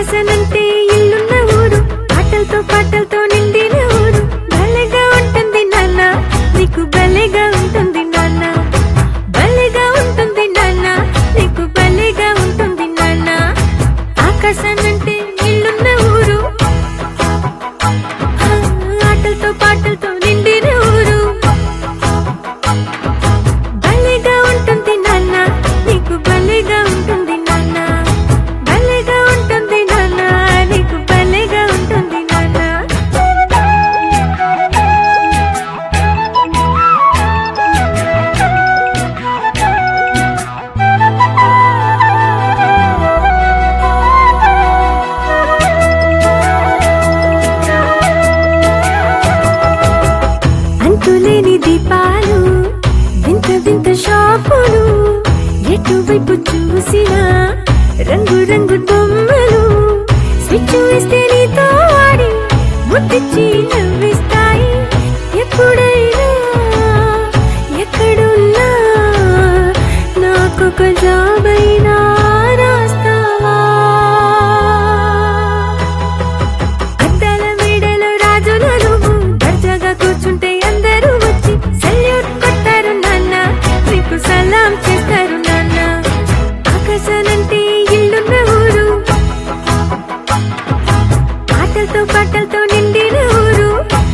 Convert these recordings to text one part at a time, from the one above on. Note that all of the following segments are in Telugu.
ఆకాశనంటే ఇల్లున్న ఊరు, పాటలతో నిండిన ఊరు. భలేగా ఉంటుంది నాన్న, నీకు భలేగా ఉంటుంది నాన్న, భలేగా ఉంటుంది నాన్న, నీకు భలేగా ఉంటుంది నాన్న. ఆకాశనంటే ఇల్లున్న ఊరు, పాటలతో నిండిన ఊరు. భలేగా ఉంటుంది నాన్న, నీకు భలేగా ఉంటుంది నాన్న, భలేగా ఉంటుంది నాన్న, నీకు భలేగా ఉంటుంది నాన్న. అంతులేని దీపాలు, వింత వింత షాపులు, ఎటువైపు చూసినా రంగు రంగు బొమ్మలు. స్విచ్ వేస్తే నీతో ఆడి ముద్దిచ్చి నవ్విస్తాయి. ఎప్పుడైనా ఎక్కడున్నా నాకొక జాబైనా రాస్తావా? అద్దాల మేడలో రాజుల నువ్వు, దర్జాగా కూర్చుంటే అందరూ వచ్చి సెల్యూట్ కొట్టారు నాన్న, నీకు సలాం చేస్తారు నాన్న. ఆకాశనంటే ఇల్లున్న ఊరు, పాటలతో నిండిన ఊరు.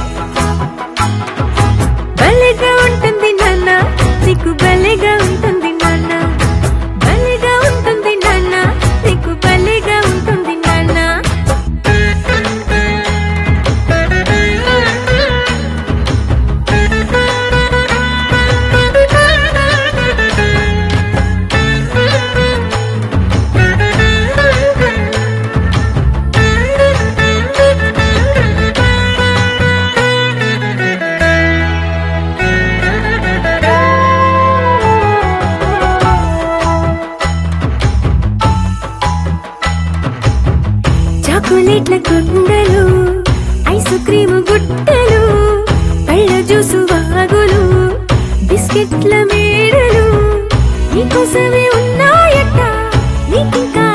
భలేగా ఉంటుంది నాన్న, నీకు భలేగా ఉంటుంది నాన్న, భలేగా ఉంటుంది నాన్న, నీకు భలేగా ఉంటుంది నాన్న. చాక్లెట్ల కుండలు, ఐస్ క్రీము గుట్టలు, పళ్ళ జ్యూసు వాగులు, బిస్కెట్ల మేడలు నీకోసమే ఉన్నాయట, నీకింకా